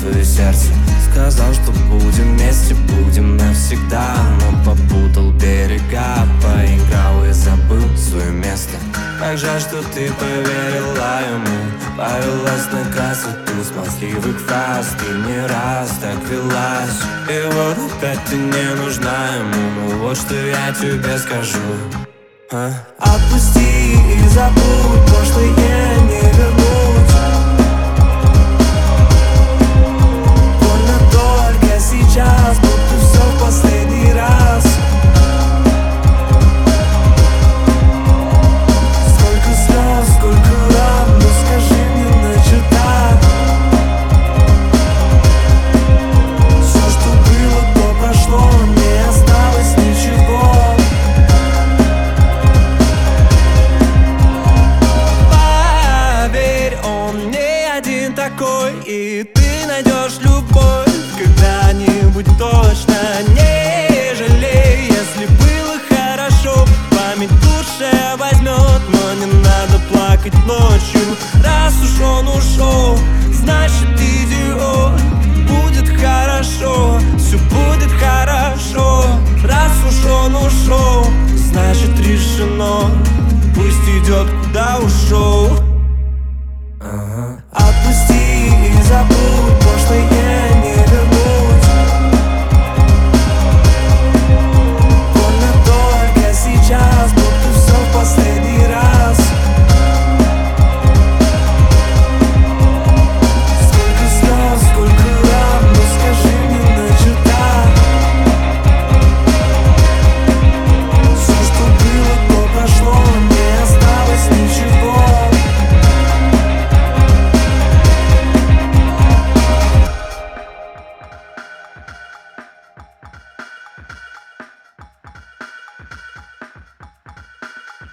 твое сердце. Сказал, что будем вместе, будем навсегда, но попутал берега, поиграл и забыл свое место. Как жаль, что ты поверила ему, повелась на красоту смазливых фраз. Ты не раз так велась, и вот опять ты не нужна ему. Ну вот что я тебе скажу, отпусти и забудь, прошлое не вернуть. Больно только сейчас, будто все в последний раз. Сколько слез, сколько ран, ну скажи мне начата. Все, что было, то прошло, не осталось ничего. И ты найдешь любовь когда-нибудь точно. Не жалей, если было хорошо, память душе возьмет. Но не надо плакать ночью, раз уж он уже